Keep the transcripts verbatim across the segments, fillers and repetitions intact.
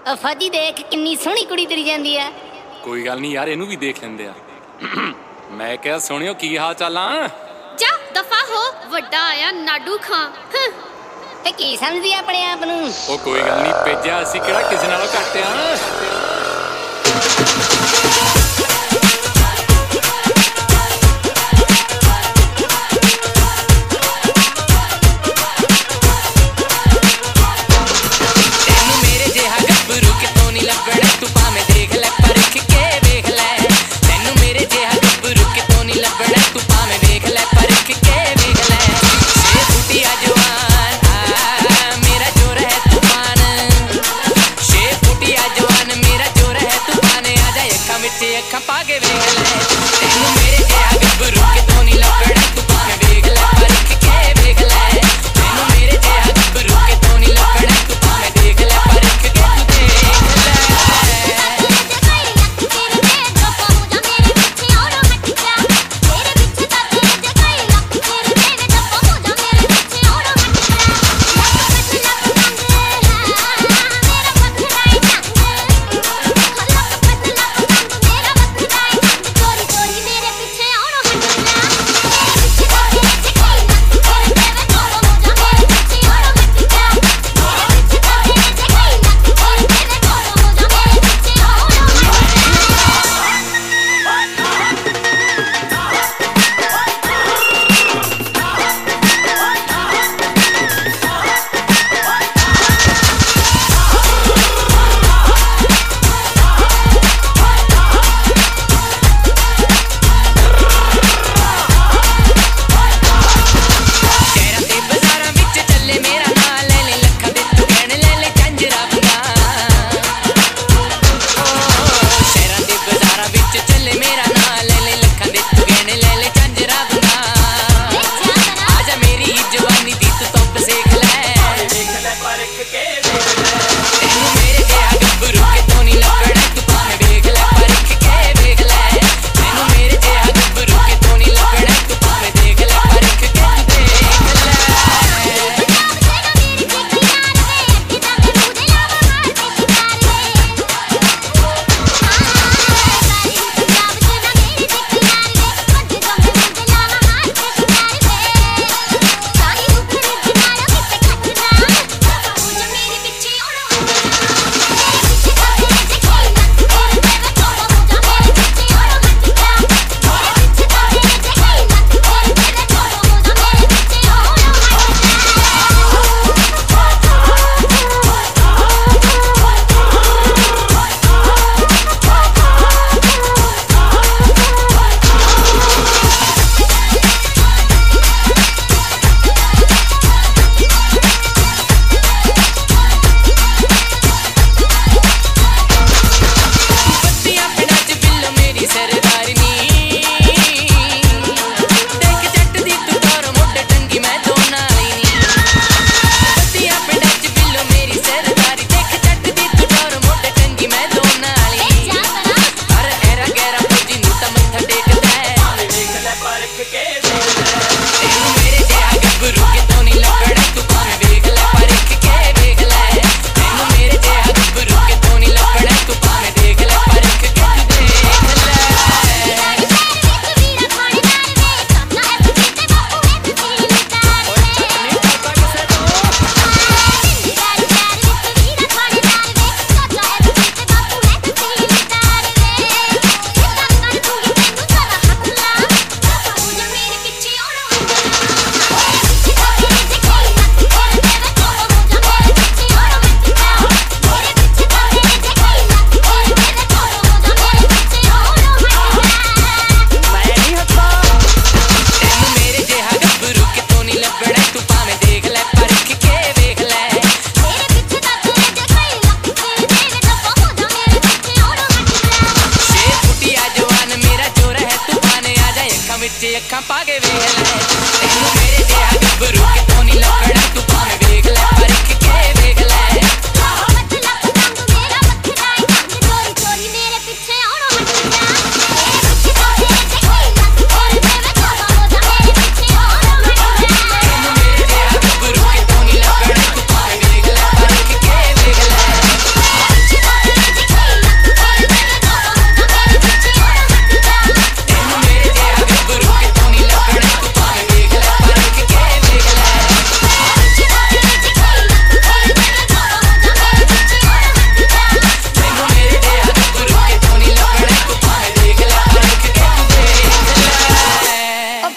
ਫਾਜੀ देख किन्नी सोहनी कुड़ी तुरी जांदी है। कोई गल नहीं यार, इनू भी देख लेंदे आ। मैं क्या सुनियो की हाल चाल आ? जा दफा हो, वड्डा आया नाडू खां। ते की समझदी अपने आप नू? ओ कोई गल नहीं, भेजिया असीं किहड़ा किसे नालों घट आ।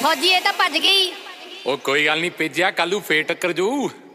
ਫੌਜੀ ਇਹ ਤਾਂ ਭੱਜ ਗਈ। ਉਹ ਕੋਈ ਗੱਲ ਨਹੀਂ ਭੇਜਿਆ, ਕੱਲੂ ਫੇਰ ਟੱਕਰ ਜੂ।